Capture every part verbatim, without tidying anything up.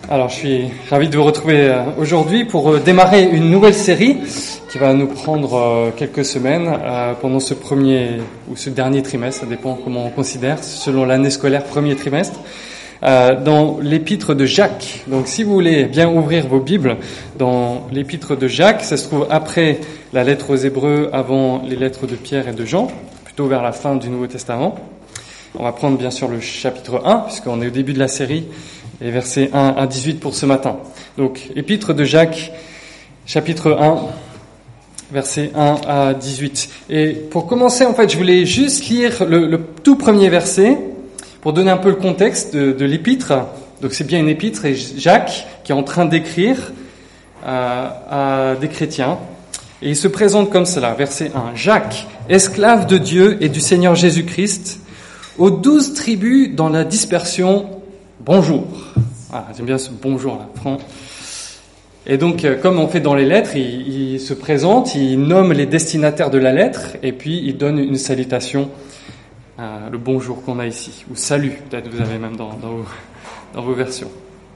Alors, je suis ravi de vous retrouver aujourd'hui pour démarrer une nouvelle série qui va nous prendre quelques semaines pendant ce premier ou ce dernier trimestre, ça dépend comment on considère, selon l'année scolaire, premier trimestre, dans l'épître de Jacques. Donc, si vous voulez bien ouvrir vos Bibles dans l'épître de Jacques, ça se trouve après la lettre aux Hébreux, avant les lettres de Pierre et de Jean, plutôt vers la fin du Nouveau Testament. On va prendre bien sûr le chapitre un, puisqu'on est au début de la série, et versets un à dix-huit pour ce matin. Donc, épître de Jacques, chapitre un, versets un à dix-huit. Et pour commencer, en fait, je voulais juste lire le, le tout premier verset, pour donner un peu le contexte de, de l'épître. Donc, c'est bien une épître, et Jacques, qui est en train d'écrire à, à des chrétiens, et il se présente comme cela, verset un. Jacques, esclave de Dieu et du Seigneur Jésus-Christ, aux douze tribus dans la dispersion, bonjour. Ah, j'aime bien ce bonjour là, franc. Et donc, comme on fait dans les lettres, il, il se présente, il nomme les destinataires de la lettre, et puis il donne une salutation, euh, le bonjour qu'on a ici, ou salut, peut-être vous avez même dans, dans, vos, dans vos versions.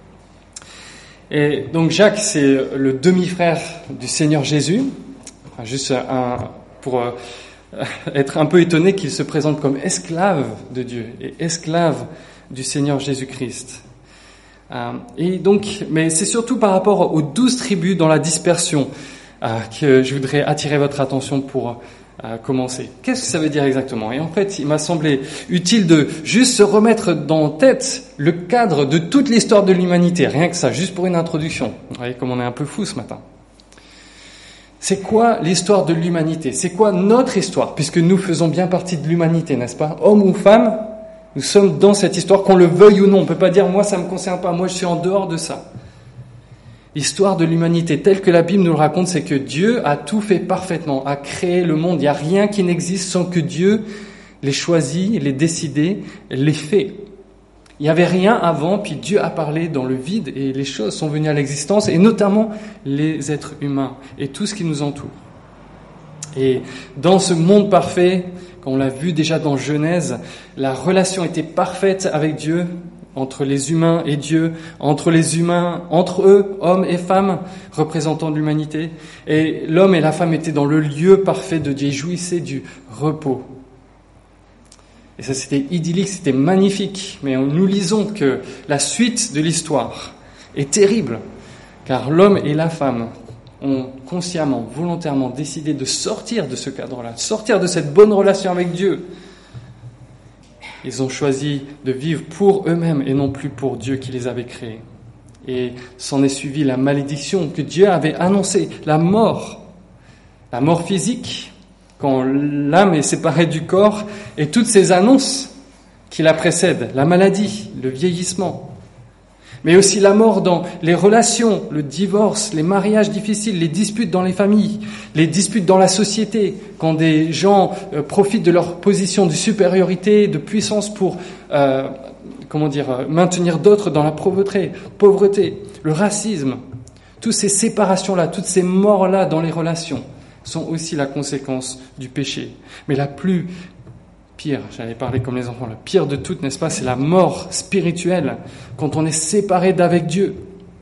Et donc Jacques, c'est le demi-frère du Seigneur Jésus, enfin, juste un, pour euh, être un peu étonné qu'il se présente comme esclave de Dieu et esclave du Seigneur Jésus-Christ. Euh, et donc, mais c'est surtout par rapport aux douze tribus dans la dispersion euh, que je voudrais attirer votre attention pour euh, commencer. Qu'est-ce que ça veut dire exactement ? Et en fait, il m'a semblé utile de juste se remettre dans tête le cadre de toute l'histoire de l'humanité. Rien que ça, juste pour une introduction. Vous voyez comme on est un peu fou ce matin. C'est quoi l'histoire de l'humanité ? C'est quoi notre histoire ? Puisque nous faisons bien partie de l'humanité, n'est-ce pas ? Homme ou femme, nous sommes dans cette histoire, qu'on le veuille ou non. On ne peut pas dire « moi, ça ne me concerne pas, moi, je suis en dehors de ça ». L'histoire de l'humanité, telle que la Bible nous le raconte, c'est que Dieu a tout fait parfaitement, a créé le monde. Il n'y a rien qui n'existe sans que Dieu l'ait choisi, l'ait décidé, l'ait fait. Il n'y avait rien avant, puis Dieu a parlé dans le vide et les choses sont venues à l'existence, et notamment les êtres humains et tout ce qui nous entoure. Et dans ce monde parfait, comme on l'a vu déjà dans Genèse, la relation était parfaite avec Dieu, entre les humains et Dieu, entre les humains, entre eux, hommes et femmes, représentants de l'humanité. Et l'homme et la femme étaient dans le lieu parfait de Dieu, ils jouissaient du repos. Et ça, c'était idyllique, c'était magnifique. Mais nous lisons que la suite de l'histoire est terrible, car l'homme et la femme ont consciemment, volontairement décidé de sortir de ce cadre-là, de sortir de cette bonne relation avec Dieu. Ils ont choisi de vivre pour eux-mêmes et non plus pour Dieu qui les avait créés. Et s'en est suivi la malédiction que Dieu avait annoncée, la mort, la mort physique, quand l'âme est séparée du corps, et toutes ces annonces qui la précèdent, la maladie, le vieillissement, mais aussi la mort dans les relations, le divorce, les mariages difficiles, les disputes dans les familles, les disputes dans la société, quand des gens euh, profitent de leur position de supériorité, de puissance pour, euh, comment dire, maintenir d'autres dans la pauvreté, pauvreté, le racisme, toutes ces séparations-là, toutes ces morts-là dans les relations sont aussi la conséquence du péché. Mais la plus pire, j'allais parler comme les enfants, la pire de toutes, n'est-ce pas, c'est la mort spirituelle, quand on est séparé d'avec Dieu.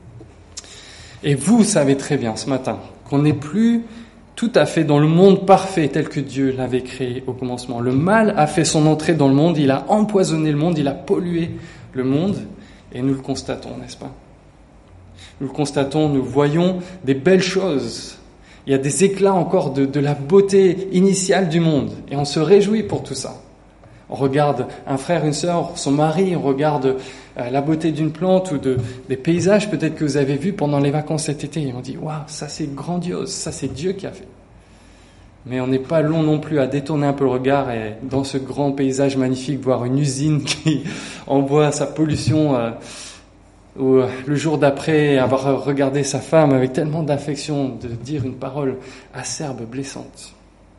Et vous savez très bien ce matin qu'on n'est plus tout à fait dans le monde parfait tel que Dieu l'avait créé au commencement. Le mal a fait son entrée dans le monde, il a empoisonné le monde, il a pollué le monde, et nous le constatons, n'est-ce pas ? Nous le constatons, nous voyons des belles choses. Il y a des éclats encore de, de la beauté initiale du monde, et on se réjouit pour tout ça. On regarde un frère, une sœur, son mari, on regarde euh, la beauté d'une plante ou de, des paysages peut-être que vous avez vus pendant les vacances cet été. Et on dit « Waouh, ça c'est grandiose, ça c'est Dieu qui a fait ». Mais on n'est pas long non plus à détourner un peu le regard et dans ce grand paysage magnifique, voir une usine qui envoie sa pollution euh, ou euh, le jour d'après avoir regardé sa femme avec tellement d'affection de dire une parole acerbe, blessante.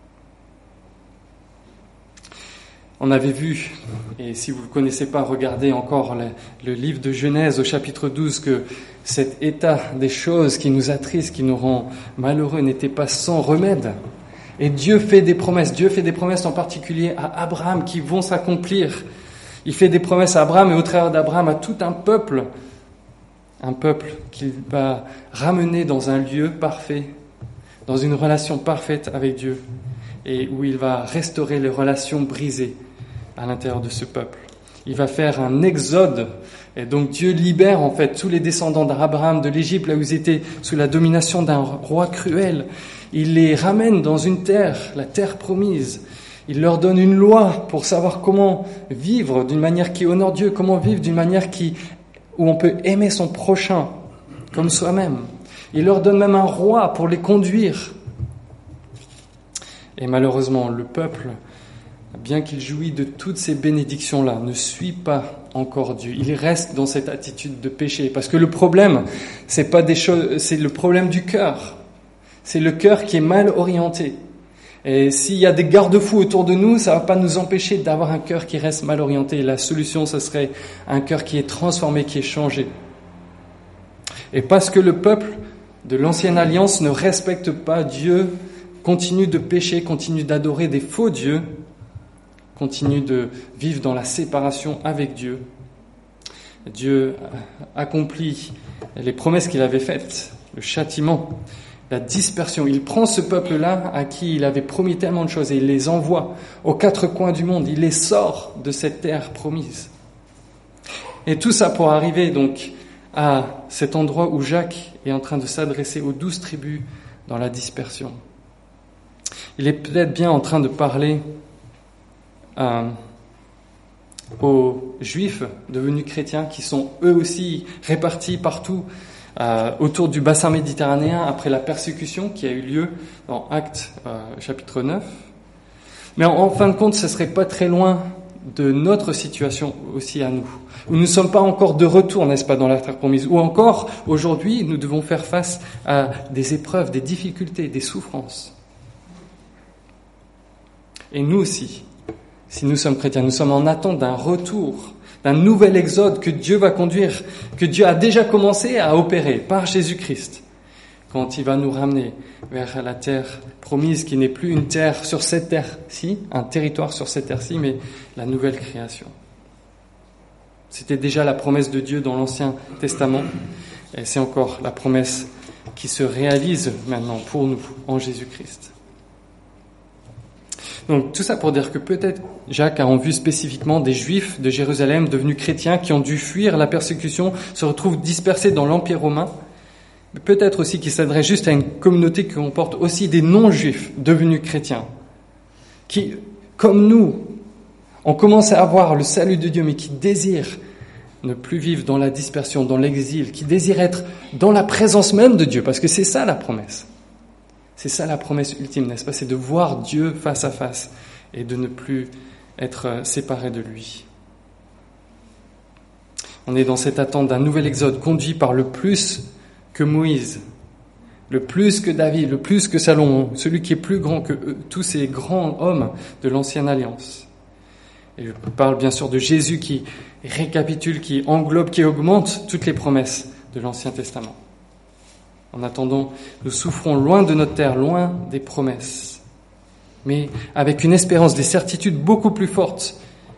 On avait vu, et si vous ne connaissez pas, regardez encore le, le livre de Genèse au chapitre douze, que cet état des choses qui nous attriste, qui nous rend malheureux, n'était pas sans remède. Et Dieu fait des promesses. Dieu fait des promesses en particulier à Abraham qui vont s'accomplir. Il fait des promesses à Abraham et au travers d'Abraham à tout un peuple un peuple qu'il va ramener dans un lieu parfait, dans une relation parfaite avec Dieu, et où il va restaurer les relations brisées à l'intérieur de ce peuple. Il va faire un exode, et donc Dieu libère en fait tous les descendants d'Abraham de l'Égypte, là où ils étaient sous la domination d'un roi cruel. Il les ramène dans une terre, la terre promise. Il leur donne une loi pour savoir comment vivre d'une manière qui honore Dieu, comment vivre d'une manière qui, où on peut aimer son prochain comme soi-même. Il leur donne même un roi pour les conduire. Et malheureusement, le peuple, bien qu'il jouit de toutes ces bénédictions-là, ne suit pas encore Dieu. Il reste dans cette attitude de péché. Parce que le problème, c'est pas des choses, c'est le problème du cœur. C'est le cœur qui est mal orienté. Et s'il y a des garde-fous autour de nous, ça va pas nous empêcher d'avoir un cœur qui reste mal orienté. Et la solution, ce serait un cœur qui est transformé, qui est changé. Et parce que le peuple de l'ancienne alliance ne respecte pas Dieu, continue de pécher, continue d'adorer des faux dieux, continue de vivre dans la séparation avec Dieu, Dieu accomplit les promesses qu'il avait faites, le châtiment, la dispersion. Il prend ce peuple-là à qui il avait promis tellement de choses et il les envoie aux quatre coins du monde. Il les sort de cette terre promise. Et tout ça pour arriver donc à cet endroit où Jacques est en train de s'adresser aux douze tribus dans la dispersion. Il est peut-être bien en train de parler euh, aux Juifs devenus chrétiens qui sont eux aussi répartis partout Euh, autour du bassin méditerranéen après la persécution qui a eu lieu dans Actes euh, chapitre neuf. Mais en, en fin de compte, ce serait pas très loin de notre situation aussi à nous, où nous ne sommes pas encore de retour, n'est-ce pas, dans la terre promise, ou encore, aujourd'hui, nous devons faire face à des épreuves, des difficultés, des souffrances. Et nous aussi, si nous sommes chrétiens, nous sommes en attente d'un retour, d'un nouvel exode que Dieu va conduire, que Dieu a déjà commencé à opérer par Jésus-Christ, quand il va nous ramener vers la terre promise, qui n'est plus une terre sur cette terre-ci, un territoire sur cette terre-ci, mais la nouvelle création. C'était déjà la promesse de Dieu dans l'Ancien Testament, et c'est encore la promesse qui se réalise maintenant pour nous en Jésus-Christ. Donc tout ça pour dire que peut-être Jacques a en vue spécifiquement des Juifs de Jérusalem devenus chrétiens qui ont dû fuir la persécution, se retrouvent dispersés dans l'Empire romain. Mais peut-être aussi qu'il s'adresse juste à une communauté qui comporte aussi des non-Juifs devenus chrétiens, qui, comme nous, ont commencé à voir le salut de Dieu, mais qui désirent ne plus vivre dans la dispersion, dans l'exil, qui désirent être dans la présence même de Dieu, parce que c'est ça la promesse. C'est ça la promesse ultime, n'est-ce pas? C'est de voir Dieu face à face et de ne plus être séparé de lui. On est dans cette attente d'un nouvel exode conduit par le plus que Moïse, le plus que David, le plus que Salomon, celui qui est plus grand que eux, tous ces grands hommes de l'ancienne alliance. Et je parle bien sûr de Jésus qui récapitule, qui englobe, qui augmente toutes les promesses de l'Ancien Testament. En attendant, nous souffrons loin de notre terre, loin des promesses, mais avec une espérance, des certitudes beaucoup plus fortes.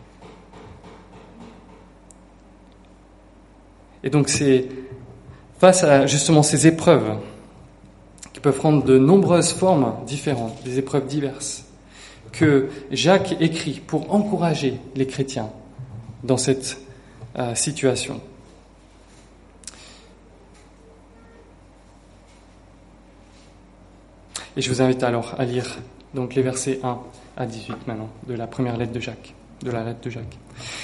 Et donc c'est face à justement ces épreuves qui peuvent prendre de nombreuses formes différentes, des épreuves diverses, que Jacques écrit pour encourager les chrétiens dans cette euh, situation. Et je vous invite alors à lire donc les versets un à dix-huit maintenant de la première lettre de Jacques, de la lettre de Jacques.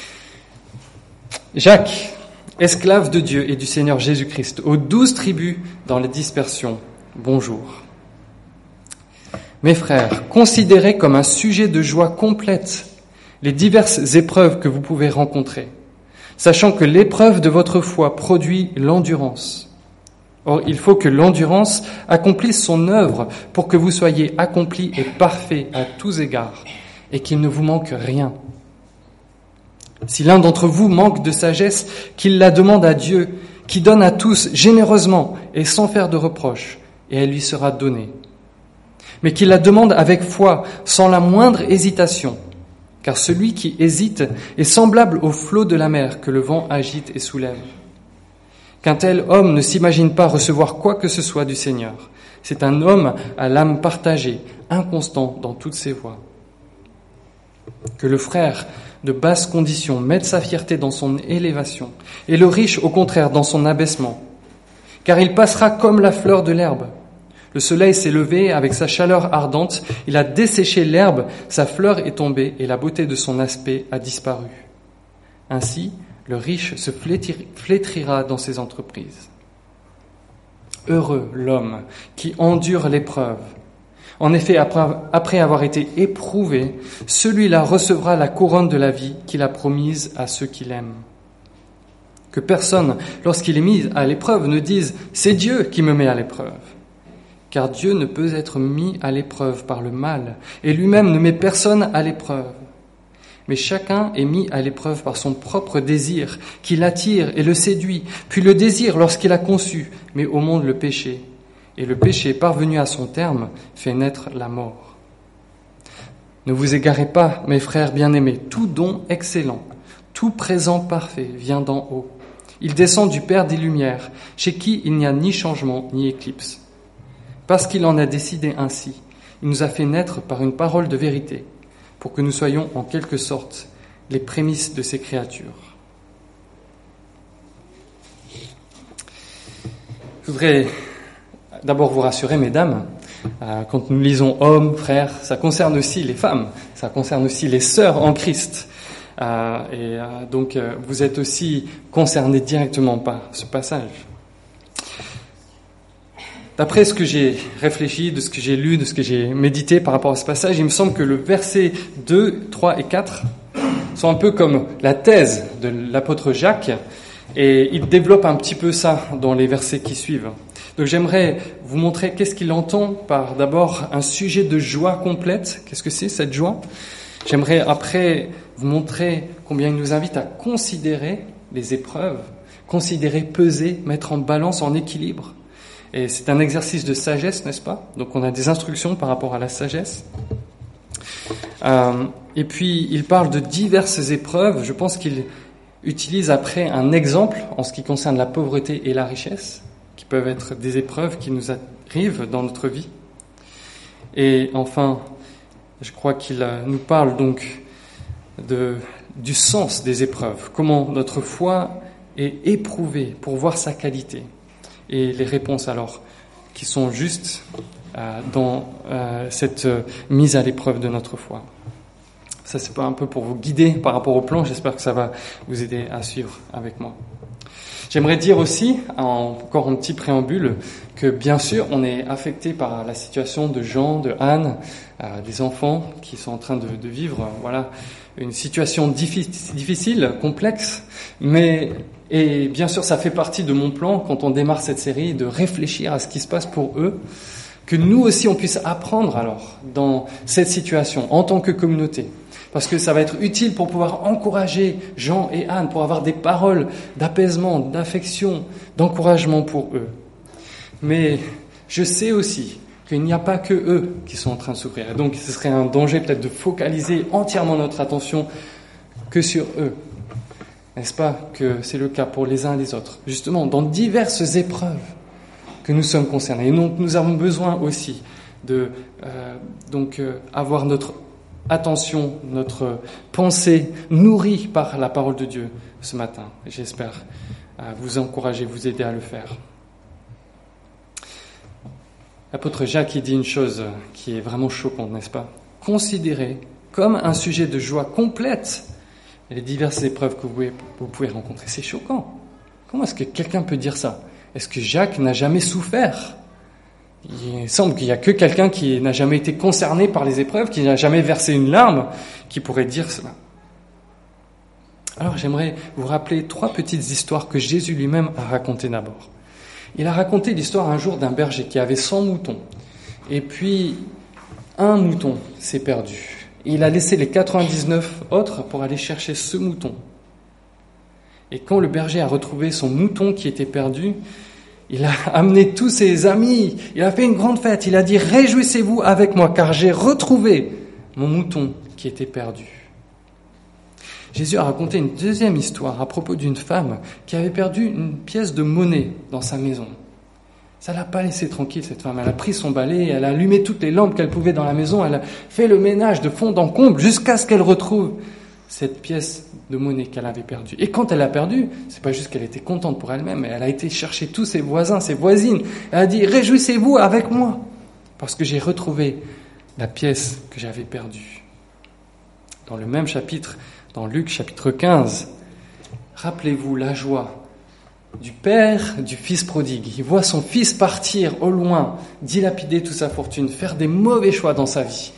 Jacques, esclave de Dieu et du Seigneur Jésus-Christ, aux douze tribus dans la dispersion, bonjour. Mes frères, considérez comme un sujet de joie complète les diverses épreuves que vous pouvez rencontrer, sachant que l'épreuve de votre foi produit l'endurance. Or, il faut que l'endurance accomplisse son œuvre pour que vous soyez accomplis et parfaits à tous égards et qu'il ne vous manque rien. Si l'un d'entre vous manque de sagesse, qu'il la demande à Dieu, qui donne à tous généreusement et sans faire de reproche, et elle lui sera donnée. Mais qu'il la demande avec foi, sans la moindre hésitation, car celui qui hésite est semblable au flot de la mer que le vent agite et soulève. qu'un tel homme ne s'imagine pas recevoir quoi que ce soit du Seigneur. C'est un homme à l'âme partagée, inconstant dans toutes ses voies. Que le frère de basse condition mette sa fierté dans son élévation, et le riche, au contraire, dans son abaissement. Car il passera comme la fleur de l'herbe. Le soleil s'est levé avec sa chaleur ardente, il a desséché l'herbe, sa fleur est tombée, et la beauté de son aspect a disparu. Ainsi, le riche se flétrira dans ses entreprises. Heureux l'homme qui endure l'épreuve. En effet, après, après avoir été éprouvé, celui-là recevra la couronne de la vie qu'il a promise à ceux qui l'aiment. Que personne, lorsqu'il est mis à l'épreuve, ne dise « c'est Dieu qui me met à l'épreuve ». Car Dieu ne peut être mis à l'épreuve par le mal, et lui-même ne met personne à l'épreuve. Mais chacun est mis à l'épreuve par son propre désir, qui l'attire et le séduit, puis le désir lorsqu'il a conçu, mais au monde le péché. Et le péché, parvenu à son terme, fait naître la mort. Ne vous égarez pas, mes frères bien-aimés, tout don excellent, tout présent parfait vient d'en haut. Il descend du Père des Lumières, chez qui il n'y a ni changement ni éclipse. Parce qu'il en a décidé ainsi, il nous a fait naître par une parole de vérité, pour que nous soyons en quelque sorte les prémices de ses créatures. Je voudrais d'abord vous rassurer, mesdames, euh, quand nous lisons hommes, frères, ça concerne aussi les femmes, ça concerne aussi les sœurs en Christ. Euh, et euh, donc euh, vous êtes aussi concernés directement par ce passage. D'après ce que j'ai réfléchi, de ce que j'ai lu, de ce que j'ai médité par rapport à ce passage, il me semble que le verset deux, trois et quatre sont un peu comme la thèse de l'apôtre Jacques, et il développe un petit peu ça dans les versets qui suivent. Donc j'aimerais vous montrer qu'est-ce qu'il entend par d'abord un sujet de joie complète. Qu'est-ce que c'est cette joie ? J'aimerais après vous montrer combien il nous invite à considérer les épreuves, considérer, peser, mettre en balance, en équilibre. Et c'est un exercice de sagesse, n'est-ce pas ? Donc on a des instructions par rapport à la sagesse. Euh, et puis il parle de diverses épreuves. Je pense qu'il utilise après un exemple en ce qui concerne la pauvreté et la richesse, qui peuvent être des épreuves qui nous arrivent dans notre vie. Et enfin, je crois qu'il nous parle donc de, du sens des épreuves, comment notre foi est éprouvée pour voir sa qualité. Et les réponses alors qui sont justes euh, dans euh, cette euh, mise à l'épreuve de notre foi. Ça, c'est pas un peu pour vous guider par rapport au plan. J'espère que ça va vous aider à suivre avec moi. J'aimerais dire aussi, encore un petit préambule, que bien sûr, on est affecté par la situation de Jean, de Anne, euh, des enfants qui sont en train de, de vivre, voilà, une situation difficile, difficile, complexe, mais et bien sûr, ça fait partie de mon plan quand on démarre cette série de réfléchir à ce qui se passe pour eux, que nous aussi on puisse apprendre alors dans cette situation en tant que communauté. Parce que ça va être utile pour pouvoir encourager Jean et Anne, pour avoir des paroles d'apaisement, d'affection, d'encouragement pour eux. Mais je sais aussi qu'il n'y a pas que eux qui sont en train de souffrir. Et donc ce serait un danger peut-être de focaliser entièrement notre attention que sur eux. N'est-ce pas que c'est le cas pour les uns et les autres ? Justement, dans diverses épreuves que nous sommes concernés. Et donc nous avons besoin aussi de euh, donc euh, avoir notre attention, notre pensée nourrie par la parole de Dieu ce matin. Et j'espère euh, vous encourager, vous aider à le faire. L'apôtre Jacques il dit une chose qui est vraiment choquante, n'est-ce pas ? Considérez comme un sujet de joie complète les diverses épreuves que vous pouvez, vous pouvez rencontrer. C'est choquant. Comment est-ce que quelqu'un peut dire ça ? Est-ce que Jacques n'a jamais souffert ? Il semble qu'il n'y a que quelqu'un qui n'a jamais été concerné par les épreuves, qui n'a jamais versé une larme, qui pourrait dire cela. Alors j'aimerais vous rappeler trois petites histoires que Jésus lui-même a racontées d'abord. Il a raconté l'histoire un jour d'un berger qui avait cent moutons. Et puis, un mouton s'est perdu. Il a laissé les quatre-vingt-dix-neuf autres pour aller chercher ce mouton. Et quand le berger a retrouvé son mouton qui était perdu, il a amené tous ses amis, il a fait une grande fête, il a dit « Réjouissez-vous avec moi, car j'ai retrouvé mon mouton qui était perdu ». Jésus a raconté une deuxième histoire à propos d'une femme qui avait perdu une pièce de monnaie dans sa maison. Ça l'a pas laissée tranquille, cette femme. Elle a pris son balai, elle a allumé toutes les lampes qu'elle pouvait dans la maison, elle a fait le ménage de fond en comble jusqu'à ce qu'elle retrouve cette pièce de monnaie qu'elle avait perdue. Et quand elle l'a perdue, c'est pas juste qu'elle était contente pour elle-même, mais elle a été chercher tous ses voisins, ses voisines. Elle a dit « Réjouissez-vous avec moi, parce que j'ai retrouvé la pièce que j'avais perdue. » Dans le même chapitre, dans Luc chapitre quinze, rappelez-vous la joie du père du fils prodigue. Il voit son fils partir au loin, dilapider toute sa fortune, faire des mauvais choix dans sa vie.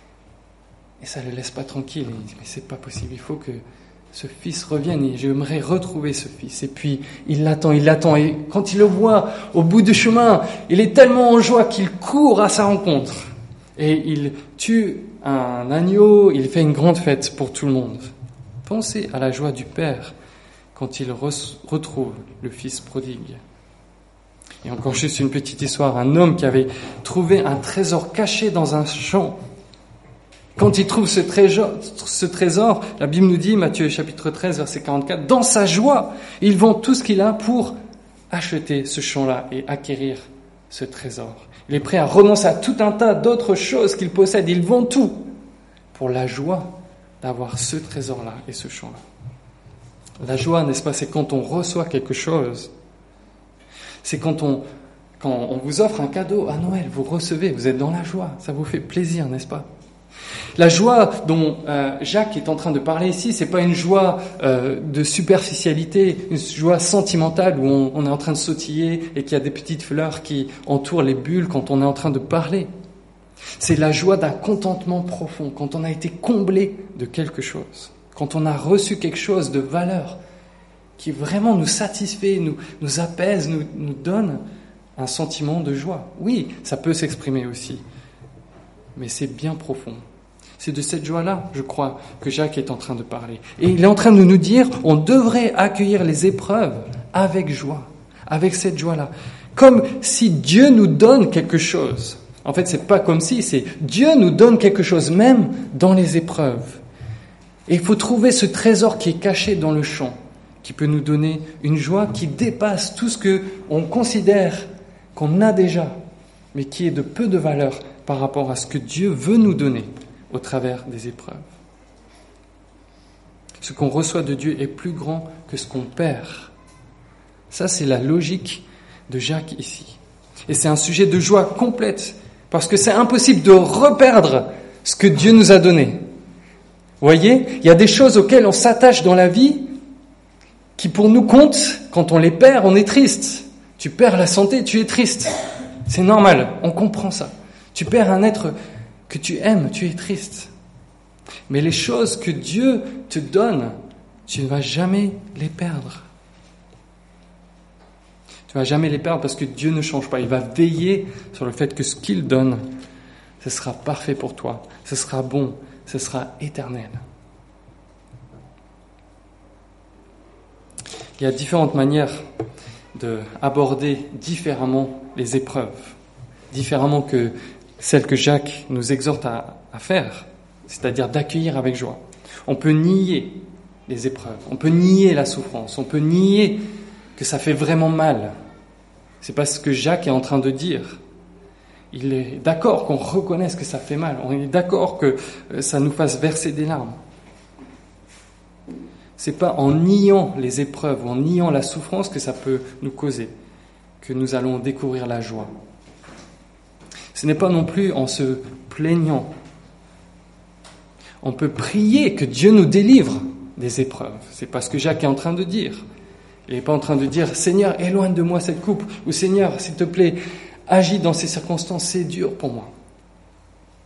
Et ça ne le laisse pas tranquille. Il dit, mais c'est pas possible, il faut que ce fils revienne et j'aimerais retrouver ce fils. Et puis, il l'attend, il l'attend. Et quand il le voit au bout du chemin, il est tellement en joie qu'il court à sa rencontre. Et il tue un agneau, il fait une grande fête pour tout le monde. Pensez à la joie du père quand il re- retrouve le fils prodigue. Et encore juste une petite histoire, un homme qui avait trouvé un trésor caché dans un champ. Quand il trouve ce trésor, ce trésor, la Bible nous dit, Matthieu chapitre treize, verset quarante-quatre, dans sa joie, il vend tout ce qu'il a pour acheter ce champ-là et acquérir ce trésor. Il est prêt à renoncer à tout un tas d'autres choses qu'il possède. Il vend tout pour la joie d'avoir ce trésor-là et ce champ-là. La joie, n'est-ce pas, c'est quand on reçoit quelque chose. C'est quand on, quand on vous offre un cadeau à Noël, vous recevez, vous êtes dans la joie. Ça vous fait plaisir, n'est-ce pas? La joie dont euh, Jacques est en train de parler ici, c'est pas une joie euh, de superficialité, une joie sentimentale où on, on est en train de sautiller et qu'il y a des petites fleurs qui entourent les bulles quand on est en train de parler. C'est la joie d'un contentement profond, quand on a été comblé de quelque chose, quand on a reçu quelque chose de valeur qui vraiment nous satisfait, nous, nous apaise, nous, nous donne un sentiment de joie. Oui, ça peut s'exprimer aussi, mais c'est bien profond. C'est de cette joie-là, je crois, que Jacques est en train de parler. Et il est en train de nous dire, on devrait accueillir les épreuves avec joie, avec cette joie-là. Comme si Dieu nous donne quelque chose. En fait, c'est pas comme si, c'est Dieu nous donne quelque chose, même dans les épreuves. Et il faut trouver ce trésor qui est caché dans le champ, qui peut nous donner une joie qui dépasse tout ce que on considère qu'on a déjà, mais qui est de peu de valeur par rapport à ce que Dieu veut nous donner au travers des épreuves. Ce qu'on reçoit de Dieu est plus grand que ce qu'on perd. Ça, c'est la logique de Jacques ici. Et c'est un sujet de joie complète, parce que c'est impossible de reperdre ce que Dieu nous a donné. Vous voyez, il y a des choses auxquelles on s'attache dans la vie qui pour nous comptent, quand on les perd, on est triste. Tu perds la santé, tu es triste. C'est normal, on comprend ça. Tu perds un être que tu aimes, tu es triste. Mais les choses que Dieu te donne, tu ne vas jamais les perdre. Tu ne vas jamais les perdre parce que Dieu ne change pas. Il va veiller sur le fait que ce qu'il donne, ce sera parfait pour toi, ce sera bon, ce sera éternel. Il y a différentes manières d'aborder différemment les épreuves, différemment que celle que Jacques nous exhorte à, à faire, c'est-à-dire d'accueillir avec joie. On peut nier les épreuves, on peut nier la souffrance, on peut nier que ça fait vraiment mal. C'est pas ce que Jacques est en train de dire. Il est d'accord qu'on reconnaisse que ça fait mal, on est d'accord que ça nous fasse verser des larmes. C'est pas en niant les épreuves ou en niant la souffrance que ça peut nous causer que nous allons découvrir la joie. Ce n'est pas non plus en se plaignant. On peut prier que Dieu nous délivre des épreuves. C'est pas ce que Jacques est en train de dire. Il n'est pas en train de dire « Seigneur, éloigne de moi cette coupe » ou « Seigneur, s'il te plaît, agis dans ces circonstances, c'est dur pour moi. Délivre-moi. »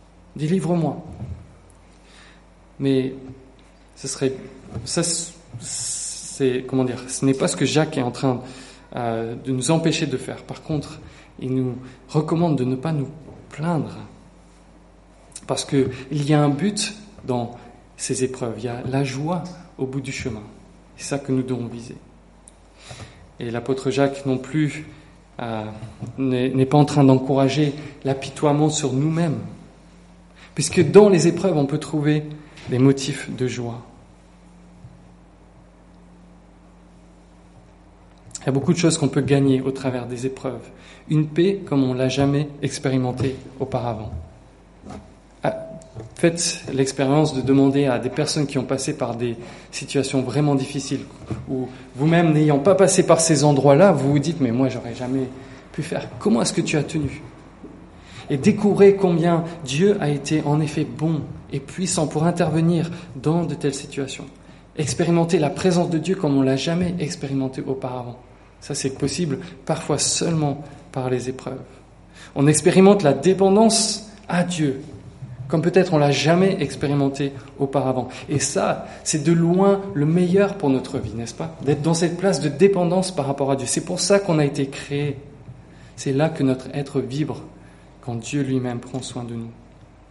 Mais ce serait... Ça, c'est... Comment dire ? Ce n'est pas ce que Jacques est en train euh, de nous empêcher de faire. Par contre, il nous recommande de ne pas nous plaindre. Parce qu'il y a un but dans ces épreuves. Il y a la joie au bout du chemin. C'est ça que nous devons viser. Et l'apôtre Jacques non plus euh, n'est, n'est pas en train d'encourager l'apitoiement sur nous-mêmes. Puisque dans les épreuves, on peut trouver des motifs de joie. Il y a beaucoup de choses qu'on peut gagner au travers des épreuves. Une paix comme on ne l'a jamais expérimentée auparavant. Faites l'expérience de demander à des personnes qui ont passé par des situations vraiment difficiles, ou vous-même n'ayant pas passé par ces endroits-là, vous vous dites « mais moi, j'aurais jamais pu faire ». Comment est-ce que tu as tenu ? Et découvrez combien Dieu a été en effet bon et puissant pour intervenir dans de telles situations. Expérimenter la présence de Dieu comme on ne l'a jamais expérimenté auparavant. Ça, c'est possible parfois seulement par les épreuves. On expérimente la dépendance à Dieu, comme peut-être on ne l'a jamais expérimenté auparavant. Et ça, c'est de loin le meilleur pour notre vie, n'est-ce pas ? D'être dans cette place de dépendance par rapport à Dieu. C'est pour ça qu'on a été créé. C'est là que notre être vibre, quand Dieu lui-même prend soin de nous.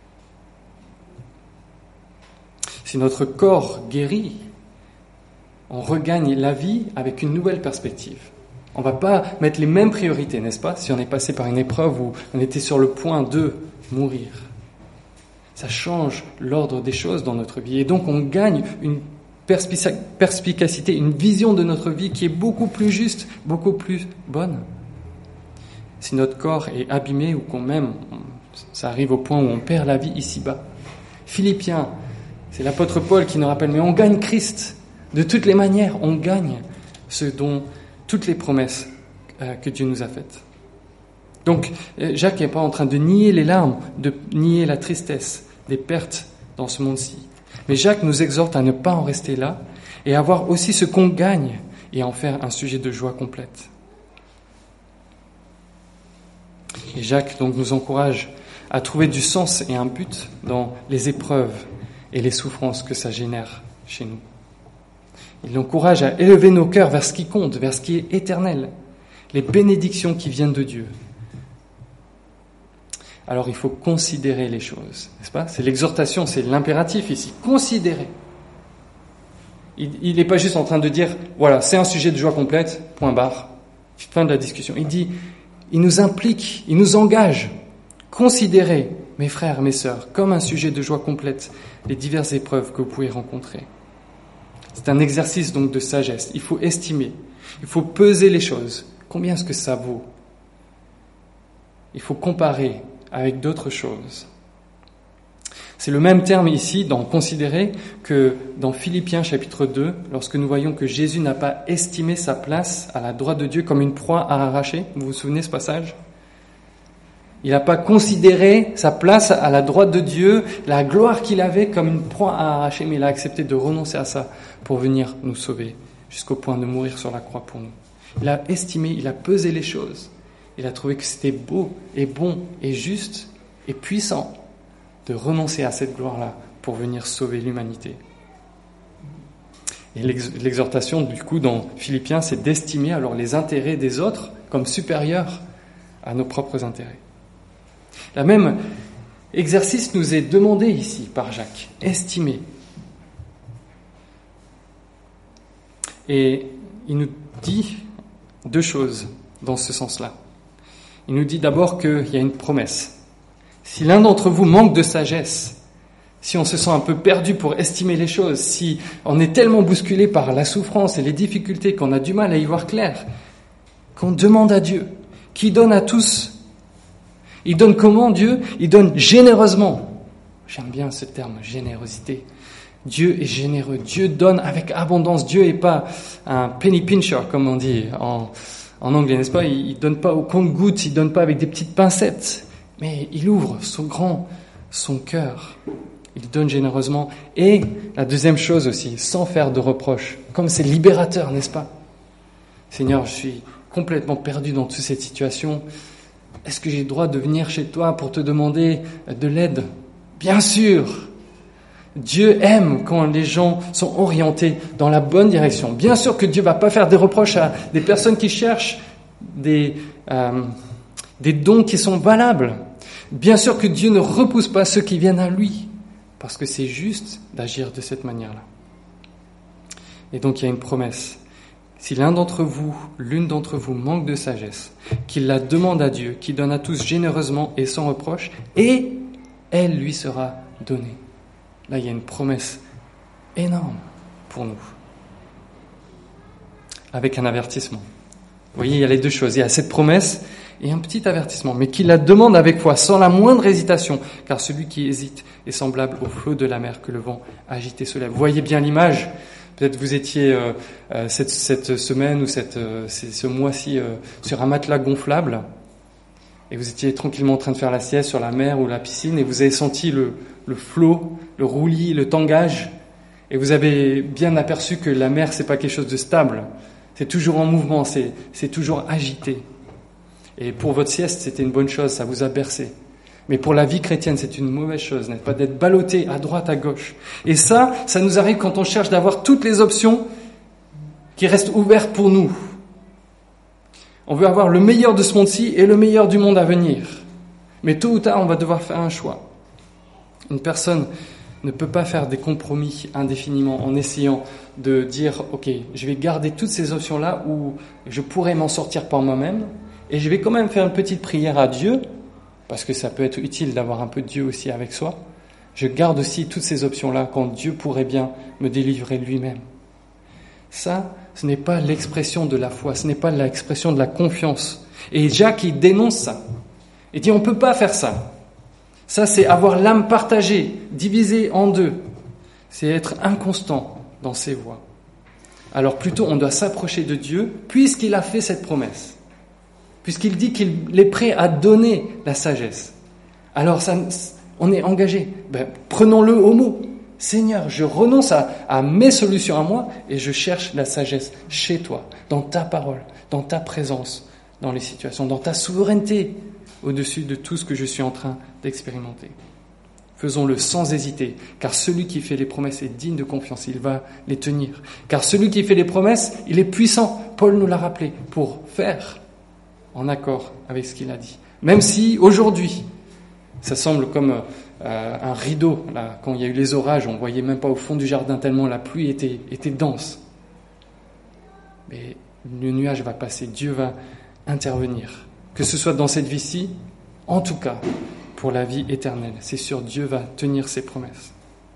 Si notre corps guérit, on regagne la vie avec une nouvelle perspective. On ne va pas mettre les mêmes priorités, n'est-ce pas ? Si on est passé par une épreuve où on était sur le point de mourir. Ça change l'ordre des choses dans notre vie. Et donc, on gagne une perspicacité, une vision de notre vie qui est beaucoup plus juste, beaucoup plus bonne. Si notre corps est abîmé ou qu'on même, ça arrive au point où on perd la vie ici-bas. Philippiens, c'est l'apôtre Paul qui nous rappelle, mais on gagne Christ. De toutes les manières, on gagne ce dont toutes les promesses que Dieu nous a faites. Donc, Jacques n'est pas en train de nier les larmes, de nier la tristesse, des pertes dans ce monde-ci. Mais Jacques nous exhorte à ne pas en rester là et à voir aussi ce qu'on gagne et à en faire un sujet de joie complète. Et Jacques donc nous encourage à trouver du sens et un but dans les épreuves et les souffrances que ça génère chez nous. Il encourage à élever nos cœurs vers ce qui compte, vers ce qui est éternel, les bénédictions qui viennent de Dieu. Alors il faut considérer les choses, n'est-ce pas ? C'est l'exhortation, c'est l'impératif ici, considérer. Il n'est pas juste en train de dire, voilà, c'est un sujet de joie complète, point barre, fin de la discussion. Il dit, il nous implique, il nous engage. Considérez, mes frères, mes sœurs, comme un sujet de joie complète, les diverses épreuves que vous pouvez rencontrer. C'est un exercice donc de sagesse. Il faut estimer, il faut peser les choses. Combien est-ce que ça vaut ? Il faut comparer avec d'autres choses. C'est le même terme ici dans considérer que dans Philippiens chapitre deux, lorsque nous voyons que Jésus n'a pas estimé sa place à la droite de Dieu comme une proie à arracher. Vous vous souvenez de ce passage ? Il n'a pas considéré sa place à la droite de Dieu, la gloire qu'il avait comme une proie à arracher, mais il a accepté de renoncer à ça pour venir nous sauver, jusqu'au point de mourir sur la croix pour nous. Il a estimé, il a pesé les choses. Il a trouvé que c'était beau et bon et juste et puissant de renoncer à cette gloire-là pour venir sauver l'humanité. Et l'exhortation, du coup, dans Philippiens, c'est d'estimer alors les intérêts des autres comme supérieurs à nos propres intérêts. Le même exercice nous est demandé ici par Jacques. Estimer. Et il nous dit deux choses dans ce sens-là. Il nous dit d'abord qu'il y a une promesse. Si l'un d'entre vous manque de sagesse, si on se sent un peu perdu pour estimer les choses, si on est tellement bousculé par la souffrance et les difficultés qu'on a du mal à y voir clair, qu'on demande à Dieu, qui donne à tous. Il donne comment, Dieu ? Il donne généreusement. J'aime bien ce terme, générosité. Dieu est généreux. Dieu donne avec abondance. Dieu n'est pas un penny pincher, comme on dit en, en anglais, n'est-ce pas ? Il ne donne pas au compte-gouttes, il ne donne pas avec des petites pincettes. Mais il ouvre son grand, son cœur. Il donne généreusement. Et la deuxième chose aussi, sans faire de reproches. Comme c'est libérateur, n'est-ce pas ? Seigneur, je suis complètement perdu dans toute cette situation. Est-ce que j'ai le droit de venir chez toi pour te demander de l'aide ? Bien sûr ! Dieu aime quand les gens sont orientés dans la bonne direction. Bien sûr que Dieu ne va pas faire des reproches à des personnes qui cherchent des, euh, des dons qui sont valables. Bien sûr que Dieu ne repousse pas ceux qui viennent à lui, parce que c'est juste d'agir de cette manière-là. Et donc il y a une promesse. Si l'un d'entre vous, l'une d'entre vous manque de sagesse, qu'il la demande à Dieu, qui donne à tous généreusement et sans reproche, et elle lui sera donnée. Là, il y a une promesse énorme pour nous. Avec un avertissement. Vous voyez, il y a les deux choses. Il y a cette promesse et un petit avertissement, mais qui la demande avec foi, sans la moindre hésitation, car celui qui hésite est semblable au flot de la mer que le vent agite et se lève. Vous voyez bien l'image. Peut-être vous étiez euh, euh, cette, cette semaine ou cette, euh, ce mois-ci euh, sur un matelas gonflable et vous étiez tranquillement en train de faire la sieste sur la mer ou la piscine et vous avez senti le, le flot, le roulis, le tangage et vous avez bien aperçu que la mer, c'est pas quelque chose de stable. C'est toujours en mouvement, c'est, c'est toujours agité. Et pour votre sieste, c'était une bonne chose, ça vous a bercé. Mais pour la vie chrétienne, c'est une mauvaise chose, n'est-ce pas, d'être ballotté à droite, à gauche. Et ça, ça nous arrive quand on cherche d'avoir toutes les options qui restent ouvertes pour nous. On veut avoir le meilleur de ce monde-ci et le meilleur du monde à venir. Mais tôt ou tard, on va devoir faire un choix. Une personne ne peut pas faire des compromis indéfiniment en essayant de dire « Ok, je vais garder toutes ces options-là où je pourrais m'en sortir par moi-même et je vais quand même faire une petite prière à Dieu, parce que ça peut être utile d'avoir un peu de Dieu aussi avec soi. Je garde aussi toutes ces options-là quand Dieu pourrait bien me délivrer lui-même. » Ça, ce n'est pas l'expression de la foi, ce n'est pas l'expression de la confiance. Et Jacques, il dénonce ça. Il dit « On ne peut pas faire ça. » Ça, c'est avoir l'âme partagée, divisée en deux. C'est être inconstant dans ses voies. Alors plutôt, on doit s'approcher de Dieu puisqu'il a fait cette promesse. Puisqu'il dit qu'il est prêt à donner la sagesse. Alors ça, on est engagé. Ben, prenons-le au mot. Seigneur, je renonce à, à mes solutions à moi et je cherche la sagesse chez toi, dans ta parole, dans ta présence, dans les situations, dans ta souveraineté, au-dessus de tout ce que je suis en train d'expérimenter. Faisons-le sans hésiter, car celui qui fait les promesses est digne de confiance, il va les tenir. Car celui qui fait les promesses, il est puissant, Paul nous l'a rappelé, pour faire en accord avec ce qu'il a dit. Même si aujourd'hui, ça semble comme euh, un rideau, là, quand il y a eu les orages, on ne voyait même pas au fond du jardin tellement la pluie était, était dense. Mais le nuage va passer, Dieu va intervenir. Que ce soit dans cette vie-ci, en tout cas, pour la vie éternelle. C'est sûr, Dieu va tenir ses promesses.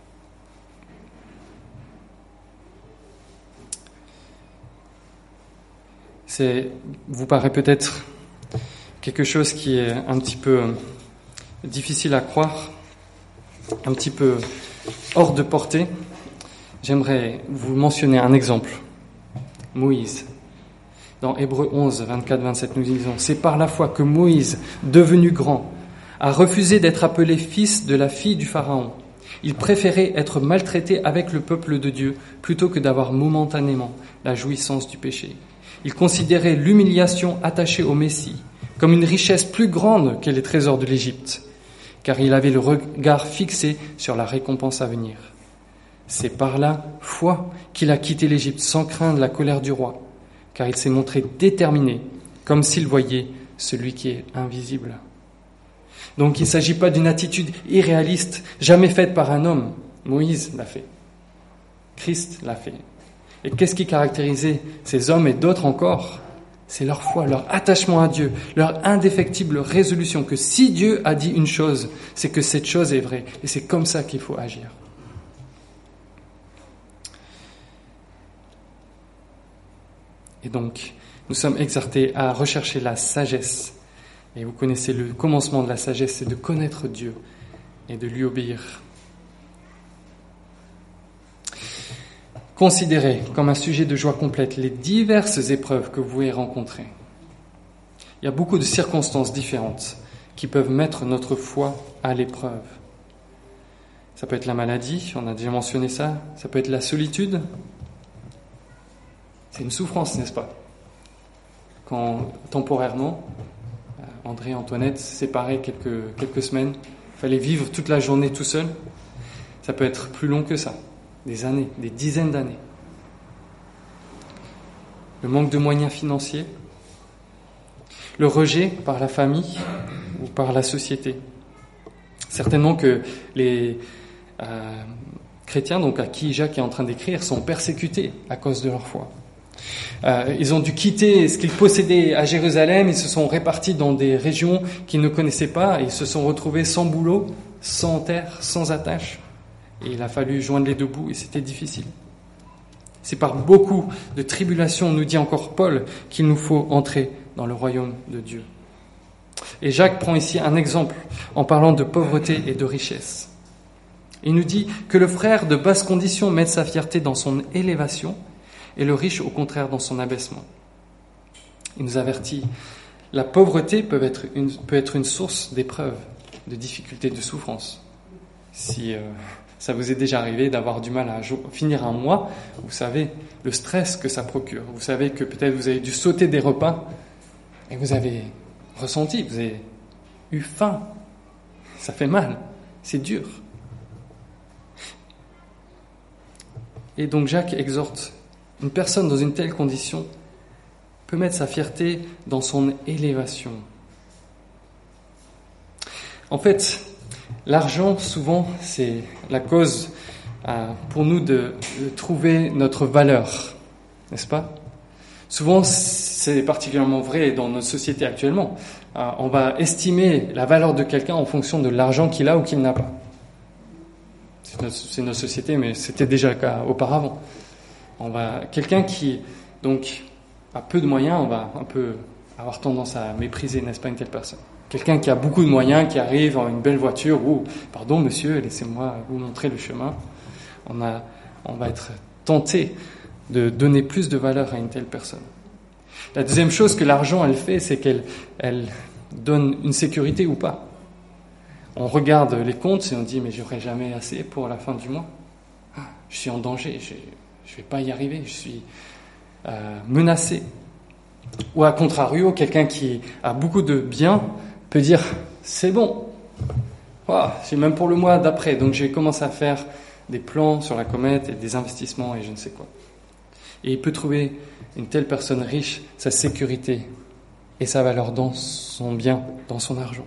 C'est, vous paraît peut-être quelque chose qui est un petit peu difficile à croire, un petit peu hors de portée. J'aimerais vous mentionner un exemple. Moïse. Dans Hébreux onze, vingt-quatre vingt-sept, nous disons « C'est par la foi que Moïse, devenu grand, a refusé d'être appelé fils de la fille du Pharaon. Il préférait être maltraité avec le peuple de Dieu plutôt que d'avoir momentanément la jouissance du péché. Il considérait l'humiliation attachée au Messie comme une richesse plus grande que les trésors de l'Égypte, car il avait le regard fixé sur la récompense à venir. C'est par la foi qu'il a quitté l'Égypte sans craindre la colère du roi, car il s'est montré déterminé, comme s'il voyait celui qui est invisible. » Donc il ne s'agit pas d'une attitude irréaliste, jamais faite par un homme. Moïse l'a fait. Christ l'a fait. Et qu'est-ce qui caractérisait ces hommes et d'autres encore ? C'est leur foi, leur attachement à Dieu, leur indéfectible résolution que si Dieu a dit une chose, c'est que cette chose est vraie. Et c'est comme ça qu'il faut agir. Et donc, nous sommes exhortés à rechercher la sagesse. Et vous connaissez le commencement de la sagesse, c'est de connaître Dieu et de lui obéir. Considérez comme un sujet de joie complète les diverses épreuves que vous pouvez rencontrer. Il y a beaucoup de circonstances différentes qui peuvent mettre notre foi à l'épreuve. Ça peut être la maladie, on a déjà mentionné ça. Ça peut être la solitude. C'est une souffrance, n'est-ce pas ? Quand, temporairement, André et Antoinette se séparaient quelques, quelques semaines, il fallait vivre toute la journée tout seul. Ça peut être plus long que ça, des années, des dizaines d'années. Le manque de moyens financiers, le rejet par la famille ou par la société. Certainement que les euh, chrétiens, donc à qui Jacques est en train d'écrire, sont persécutés à cause de leur foi. Euh, ils ont dû quitter ce qu'ils possédaient à Jérusalem, ils se sont répartis dans des régions qu'ils ne connaissaient pas, et ils se sont retrouvés sans boulot, sans terre, sans attache. Et il a fallu joindre les deux bouts, et c'était difficile. C'est par beaucoup de tribulations, nous dit encore Paul, qu'il nous faut entrer dans le royaume de Dieu. Et Jacques prend ici un exemple en parlant de pauvreté et de richesse. Il nous dit que le frère de basse condition met sa fierté dans son élévation et le riche, au contraire, dans son abaissement. Il nous avertit, la pauvreté peut être une, peut être une source d'épreuves, de difficultés, de souffrances. Si euh, ça vous est déjà arrivé d'avoir du mal à finir un mois, vous savez le stress que ça procure. Vous savez que peut-être vous avez dû sauter des repas et vous avez ressenti, vous avez eu faim. Ça fait mal, c'est dur. Et donc Jacques exhorte, une personne dans une telle condition peut mettre sa fierté dans son élévation. En fait, l'argent, souvent, c'est la cause euh, pour nous de, de trouver notre valeur, n'est-ce pas ? Souvent, c'est particulièrement vrai dans notre société actuellement. Euh, on va estimer la valeur de quelqu'un en fonction de l'argent qu'il a ou qu'il n'a pas. C'est notre, c'est notre société, mais c'était déjà le cas auparavant. On va, quelqu'un qui donc a peu de moyens, on va un peu avoir tendance à mépriser, n'est-ce pas, une telle personne. Quelqu'un qui a beaucoup de moyens, qui arrive en une belle voiture, ou pardon monsieur, laissez-moi vous montrer le chemin. On a, on va être tenté de donner plus de valeur à une telle personne. La deuxième chose que l'argent elle fait, c'est qu'elle elle donne une sécurité ou pas. On regarde les comptes et on dit mais j'aurai jamais assez pour la fin du mois. Ah, je suis en danger, je je vais pas y arriver, je suis euh, menacé. Ou à contrario, quelqu'un qui a beaucoup de biens peut dire c'est bon, oh, j'ai même pour le mois d'après, donc je vais commencer à faire des plans sur la comète et des investissements et je ne sais quoi. Et il peut trouver une telle personne riche, sa sécurité et sa valeur dans son bien, dans son argent.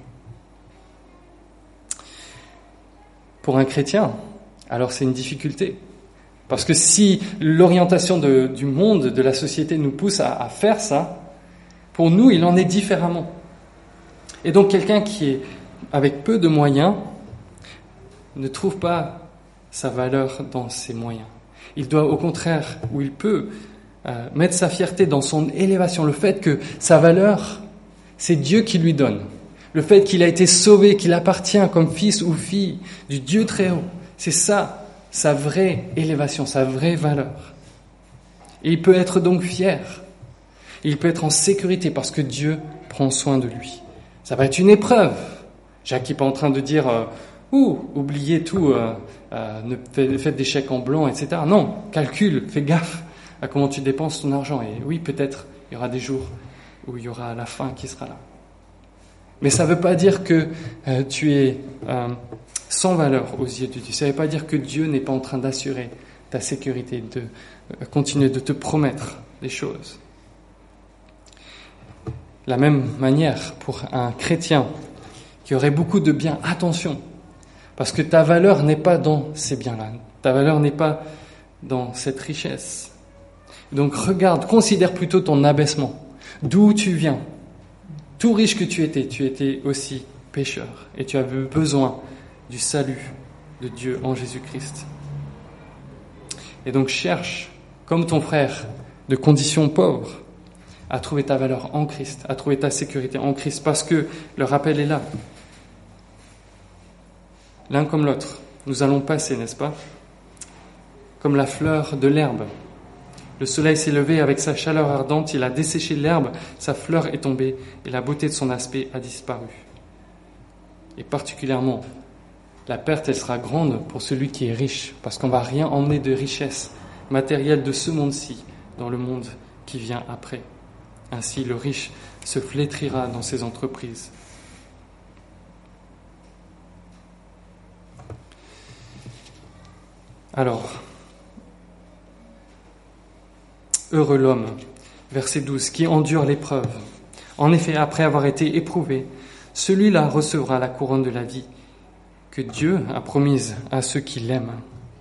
Pour un chrétien, alors c'est une difficulté. Parce que si l'orientation de, du monde, de la société nous pousse à, à faire ça, pour nous, il en est différemment. Et donc quelqu'un qui est avec peu de moyens ne trouve pas sa valeur dans ses moyens. Il doit au contraire, ou il peut, euh, mettre sa fierté dans son élévation, le fait que sa valeur, c'est Dieu qui lui donne. Le fait qu'il a été sauvé, qu'il appartient comme fils ou fille du Dieu très haut, c'est ça, sa vraie élévation, sa vraie valeur. Et il peut être donc fier. Il peut être en sécurité parce que Dieu prend soin de lui. Ça va être une épreuve. Jacques n'est pas en train de dire euh, « Ouh, oubliez tout, euh, euh, ne faites, faites des chèques en blanc, et cetera » Non, calcule, fais gaffe à comment tu dépenses ton argent. Et oui, peut-être, il y aura des jours où il y aura la faim qui sera là. Mais ça ne veut pas dire que euh, tu es euh, sans valeur aux yeux de Dieu. Ça ne veut pas dire que Dieu n'est pas en train d'assurer ta sécurité, de euh, continuer de te promettre des choses. La même manière pour un chrétien qui aurait beaucoup de biens, attention, parce que ta valeur n'est pas dans ces biens-là, ta valeur n'est pas dans cette richesse. Donc regarde, considère plutôt ton abaissement, d'où tu viens. Tout riche que tu étais, tu étais aussi pécheur et tu avais besoin du salut de Dieu en Jésus-Christ. Et donc cherche, comme ton frère, de condition pauvre, à trouver ta valeur en Christ, à trouver ta sécurité en Christ, parce que le rappel est là. L'un comme l'autre, nous allons passer, n'est-ce pas ? Comme la fleur de l'herbe. Le soleil s'est levé avec sa chaleur ardente, il a desséché l'herbe, sa fleur est tombée et la beauté de son aspect a disparu. Et particulièrement, la perte, elle sera grande pour celui qui est riche, parce qu'on ne va rien emmener de richesse matérielle de ce monde-ci dans le monde qui vient après. Ainsi, le riche se flétrira dans ses entreprises. Alors, heureux l'homme, verset douze, qui endure l'épreuve. En effet, après avoir été éprouvé, celui-là recevra la couronne de la vie que Dieu a promise à ceux qui l'aiment.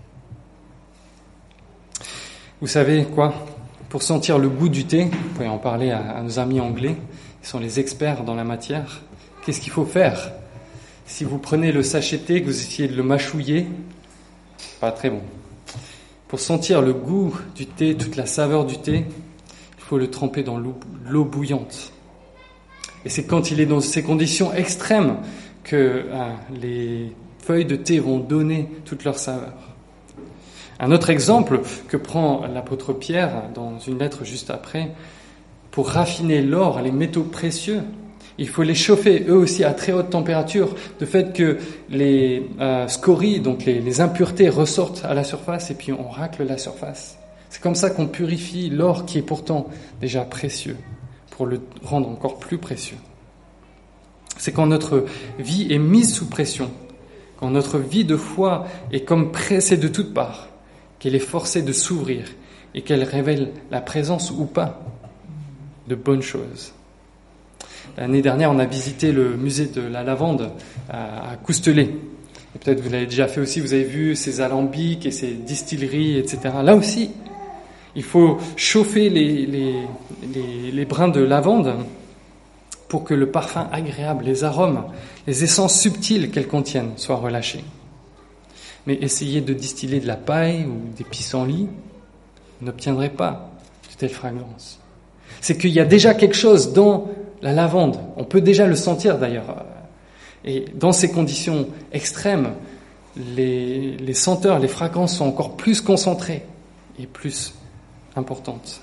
Vous savez quoi ? Pour sentir le goût du thé, vous pouvez en parler à, à nos amis anglais, ils sont les experts dans la matière. Qu'est-ce qu'il faut faire ? Si vous prenez le sachet de thé, que vous essayez de le mâchouiller, pas très bon. Pour sentir le goût du thé, toute la saveur du thé, il faut le tremper dans l'eau, l'eau bouillante. Et c'est quand il est dans ces conditions extrêmes que euh, les feuilles de thé vont donner toute leur saveur. Un autre exemple que prend l'apôtre Pierre dans une lettre juste après, pour raffiner l'or, les métaux précieux, il faut les chauffer eux aussi à très haute température, de fait que les euh, scories, donc les, les impuretés, ressortent à la surface et puis on racle la surface. C'est comme ça qu'on purifie l'or qui est pourtant déjà précieux, pour le rendre encore plus précieux. C'est quand notre vie est mise sous pression, quand notre vie de foi est comme pressée de toutes parts, qu'elle est forcée de s'ouvrir et qu'elle révèle la présence ou pas de bonnes choses. L'année dernière, on a visité le musée de la lavande à Coustelet. Et peut-être vous l'avez déjà fait aussi, vous avez vu ces alambics et ces distilleries, et cetera. Là aussi, il faut chauffer les, les, les, les brins de lavande pour que le parfum agréable, les arômes, les essences subtiles qu'elles contiennent soient relâchés. Mais essayer de distiller de la paille ou des pissenlits, vous n'obtiendrez pas de telle fragrance. C'est qu'il y a déjà quelque chose dans la lavande. On peut déjà le sentir d'ailleurs. Et dans ces conditions extrêmes, les, les senteurs, les fragrances sont encore plus concentrées et plus importantes.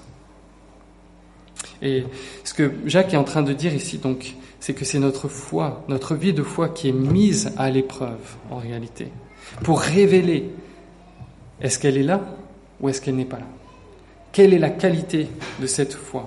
Et ce que Jacques est en train de dire ici, donc, c'est que c'est notre foi, notre vie de foi qui est mise à l'épreuve, en réalité, pour révéler, est-ce qu'elle est là ou est-ce qu'elle n'est pas là? Quelle est la qualité de cette foi?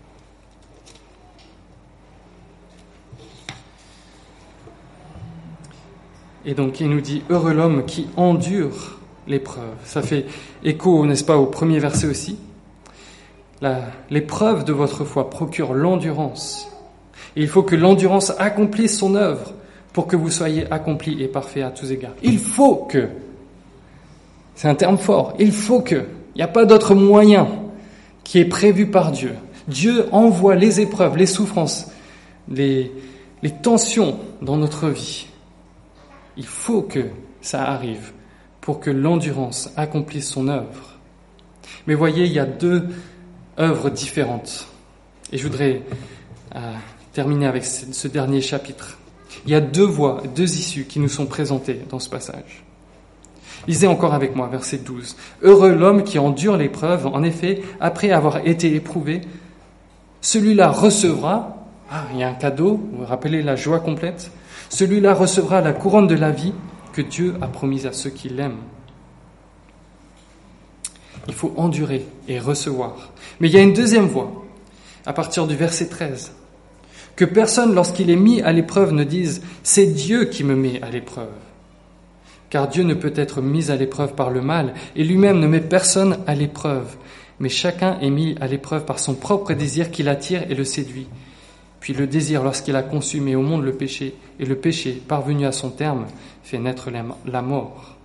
Et donc, il nous dit « Heureux l'homme qui endure l'épreuve ». Ça fait écho, n'est-ce pas, au premier verset aussi. La, l'épreuve de votre foi procure l'endurance. Et il faut que l'endurance accomplisse son œuvre pour que vous soyez accomplis et parfaits à tous égards. Il faut que, c'est un terme fort, il faut que, il n'y a pas d'autre moyen qui est prévu par Dieu. Dieu envoie les épreuves, les souffrances, les, les tensions dans notre vie. Il faut que ça arrive pour que l'endurance accomplisse son œuvre. Mais voyez, il y a deux œuvres différentes. Et je voudrais euh, terminer avec ce, ce dernier chapitre. Il y a deux voies, deux issues qui nous sont présentées dans ce passage. Lisez encore avec moi, verset douze. « Heureux l'homme qui endure l'épreuve, en effet, après avoir été éprouvé, celui-là recevra... » Ah, il y a un cadeau, vous vous rappelez la joie complète. « Celui-là recevra la couronne de la vie que Dieu a promise à ceux qui l'aiment. » Il faut endurer et recevoir. Mais il y a une deuxième voie, à partir du verset treize. « Que personne, lorsqu'il est mis à l'épreuve, ne dise « C'est Dieu qui me met à l'épreuve. » Car Dieu ne peut être mis à l'épreuve par le mal, et lui-même ne met personne à l'épreuve. Mais chacun est mis à l'épreuve par son propre désir qui l'attire et le séduit. Puis le désir, lorsqu'il a consumé au monde le péché, et le péché, parvenu à son terme, fait naître la mort.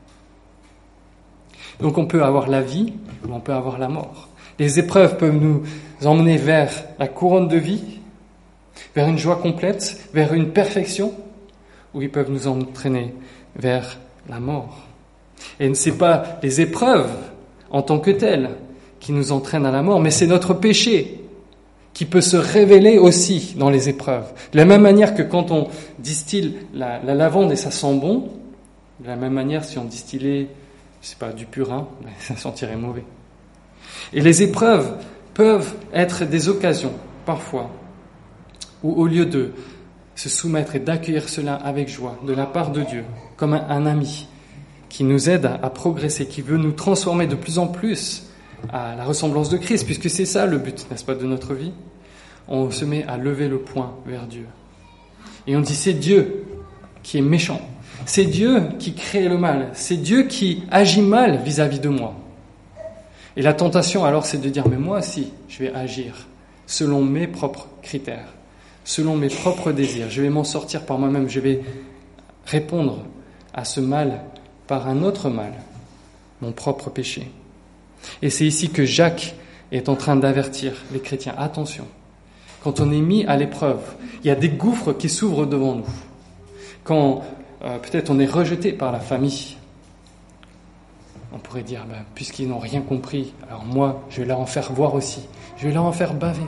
Donc on peut avoir la vie, ou on peut avoir la mort. Les épreuves peuvent nous emmener vers la couronne de vie, vers une joie complète, vers une perfection, ou ils peuvent nous entraîner vers la mort. Et ce n'est pas les épreuves en tant que telles qui nous entraînent à la mort, mais c'est notre péché qui peut se révéler aussi dans les épreuves. De la même manière que quand on distille la, la lavande et ça sent bon, de la même manière si on distillait, je sais pas, du purin, ça sentirait mauvais. Et les épreuves peuvent être des occasions, parfois, où au lieu de se soumettre et d'accueillir cela avec joie, de la part de Dieu, comme un, un ami qui nous aide à, à progresser, qui veut nous transformer de plus en plus à la ressemblance de Christ, puisque c'est ça le but, n'est-ce pas, de notre vie. On se met à lever le poing vers Dieu. Et on dit, c'est Dieu qui est méchant. C'est Dieu qui crée le mal. C'est Dieu qui agit mal vis-à-vis de moi. Et la tentation, alors, c'est de dire, mais moi aussi, je vais agir selon mes propres critères, selon mes propres désirs. Je vais m'en sortir par moi-même. Je vais répondre à ce mal par un autre mal, mon propre péché. Et c'est ici que Jacques est en train d'avertir les chrétiens. Attention, quand on est mis à l'épreuve, il y a des gouffres qui s'ouvrent devant nous. Quand euh, peut-être on est rejeté par la famille, on pourrait dire, ben, puisqu'ils n'ont rien compris, alors moi, je vais leur en faire voir aussi. Je vais leur en faire baver.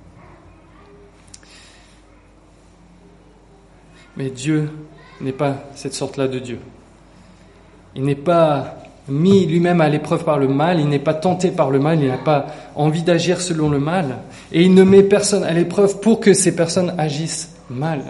Mais Dieu n'est pas cette sorte-là de Dieu. Il n'est pas mis lui-même à l'épreuve par le mal, il n'est pas tenté par le mal, il n'a pas envie d'agir selon le mal, et il ne met personne à l'épreuve pour que ces personnes agissent mal.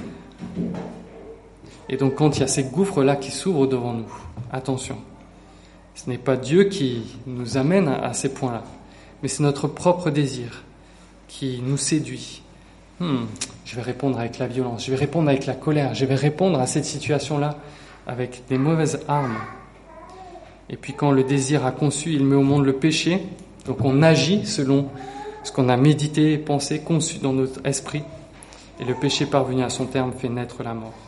Et donc quand il y a ces gouffres-là qui s'ouvrent devant nous, attention, ce n'est pas Dieu qui nous amène à ces points-là, mais c'est notre propre désir qui nous séduit. Hmm, je vais répondre avec la violence, je vais répondre avec la colère, je vais répondre à cette situation-là avec des mauvaises armes. Et puis quand le désir a conçu, il met au monde le péché, donc on agit selon ce qu'on a médité, pensé, conçu dans notre esprit, et le péché parvenu à son terme fait naître la mort.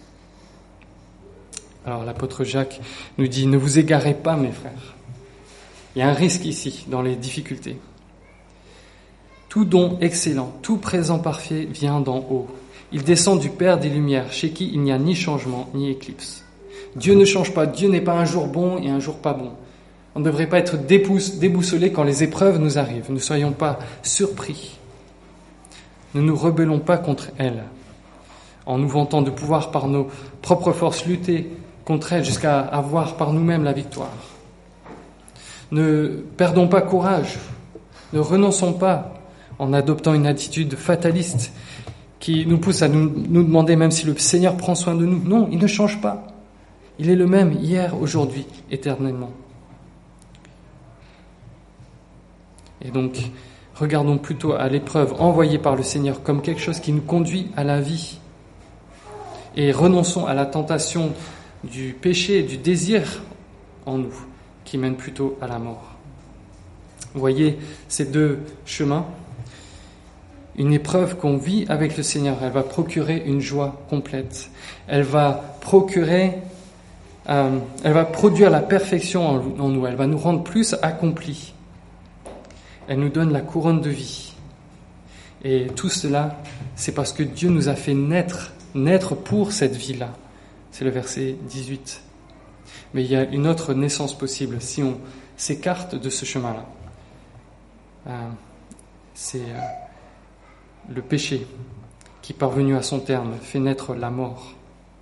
Alors l'apôtre Jacques nous dit, ne vous égarez pas mes frères. Il y a un risque ici, dans les difficultés. Tout don excellent, tout présent parfait vient d'en haut. Il descend du Père des Lumières, chez qui il n'y a ni changement, ni éclipse. Dieu ne change pas, Dieu n'est pas un jour bon et un jour pas bon. On ne devrait pas être déboussolé quand les épreuves nous arrivent. Ne soyons pas surpris. Ne nous rebellons pas contre elles, en nous vantant de pouvoir par nos propres forces lutter contre elles jusqu'à avoir par nous-mêmes la victoire. Ne perdons pas courage, ne renonçons pas en adoptant une attitude fataliste qui nous pousse à nous, nous demander même si le Seigneur prend soin de nous. Non, il ne change pas. Il est le même hier, aujourd'hui, éternellement. Et donc, regardons plutôt à l'épreuve envoyée par le Seigneur comme quelque chose qui nous conduit à la vie. Et renonçons à la tentation du péché et du désir en nous, qui mène plutôt à la mort. Vous voyez ces deux chemins. Une épreuve qu'on vit avec le Seigneur, elle va procurer une joie complète. Elle va procurer, euh, elle va produire la perfection en, en nous. Elle va nous rendre plus accomplis. Elle nous donne la couronne de vie. Et tout cela, c'est parce que Dieu nous a fait naître, naître pour cette vie-là. C'est le verset dix-huit. Mais il y a une autre naissance possible si on s'écarte de ce chemin-là. Euh, c'est euh, le péché qui, parvenu à son terme, fait naître la mort.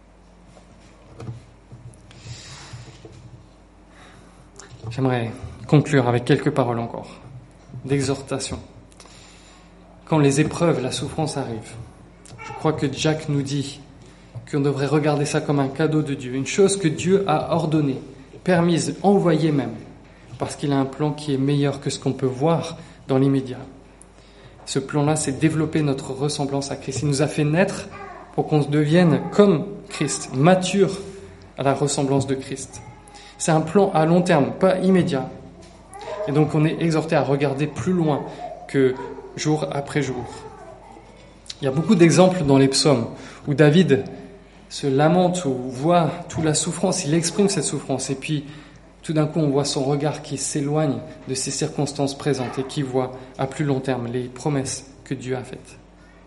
J'aimerais conclure avec quelques paroles encore, d'exhortation. Quand les épreuves, la souffrance arrivent, je crois que Jacques nous dit qu'on devrait regarder ça comme un cadeau de Dieu, une chose que Dieu a ordonnée, permise, envoyée même, parce qu'il a un plan qui est meilleur que ce qu'on peut voir dans l'immédiat. Ce plan-là, c'est développer notre ressemblance à Christ. Il nous a fait naître pour qu'on devienne comme Christ, mature à la ressemblance de Christ. C'est un plan à long terme, pas immédiat. Et donc on est exhorté à regarder plus loin que jour après jour. Il y a beaucoup d'exemples dans les psaumes où David se lamente ou voit toute la souffrance, il exprime cette souffrance et puis tout d'un coup on voit son regard qui s'éloigne de ces circonstances présentes et qui voit à plus long terme les promesses que Dieu a faites.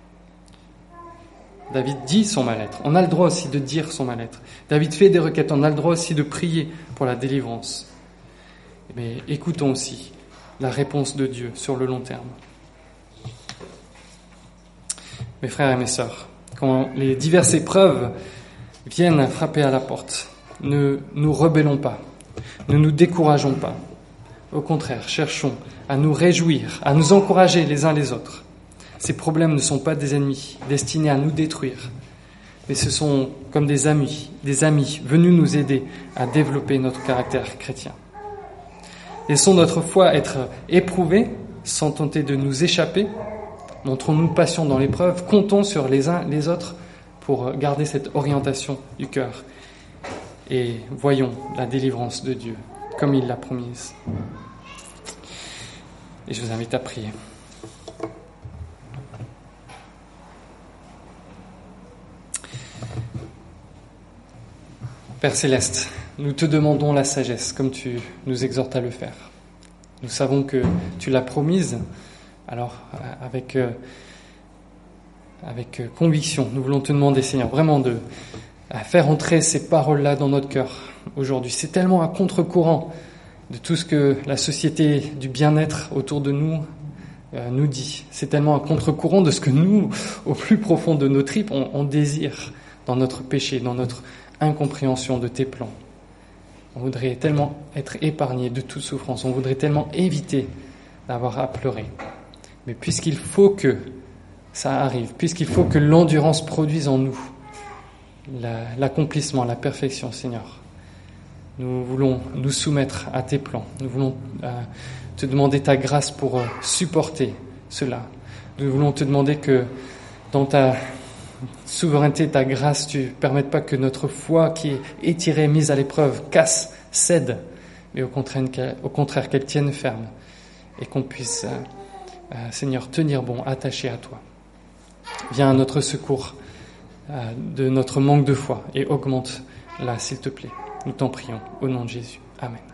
David dit son mal-être, on a le droit aussi de dire son mal-être. David fait des requêtes, on a le droit aussi de prier pour la délivrance. Mais écoutons aussi la réponse de Dieu sur le long terme. Mes frères et mes sœurs, quand les diverses épreuves viennent frapper à la porte, ne nous rebellons pas, ne nous décourageons pas. Au contraire, cherchons à nous réjouir, à nous encourager les uns les autres. Ces problèmes ne sont pas des ennemis destinés à nous détruire, mais ce sont comme des amis, des amis venus nous aider à développer notre caractère chrétien. Laissons notre foi être éprouvée sans tenter de nous échapper. Montrons-nous patients dans l'épreuve, comptons sur les uns les autres pour garder cette orientation du cœur et voyons la délivrance de Dieu comme il l'a promise. Et je vous invite à prier. Père Céleste, nous te demandons la sagesse comme tu nous exhortes à le faire. Nous savons que tu l'as promise, alors avec, euh, avec conviction, nous voulons te demander, Seigneur, vraiment de, à faire entrer ces paroles-là dans notre cœur aujourd'hui. C'est tellement à contre-courant de tout ce que la société du bien-être autour de nous euh, nous dit. C'est tellement à contre-courant de ce que nous, au plus profond de nos tripes, on, on désire dans notre péché, dans notre incompréhension de tes plans. On voudrait tellement être épargné de toute souffrance. On voudrait tellement éviter d'avoir à pleurer. Mais puisqu'il faut que ça arrive, puisqu'il faut que l'endurance produise en nous la, l'accomplissement, la perfection, Seigneur, nous voulons nous soumettre à tes plans. Nous voulons euh, te demander ta grâce pour euh, supporter cela. Nous voulons te demander que dans ta souveraineté, ta grâce, tu ne permettes pas que notre foi qui est étirée, mise à l'épreuve, casse, cède, mais au contraire, au contraire qu'elle tienne ferme et qu'on puisse, euh, euh, Seigneur, tenir bon, attaché à toi. Viens à notre secours euh, de notre manque de foi et augmente-la, s'il te plaît. Nous t'en prions, au nom de Jésus. Amen.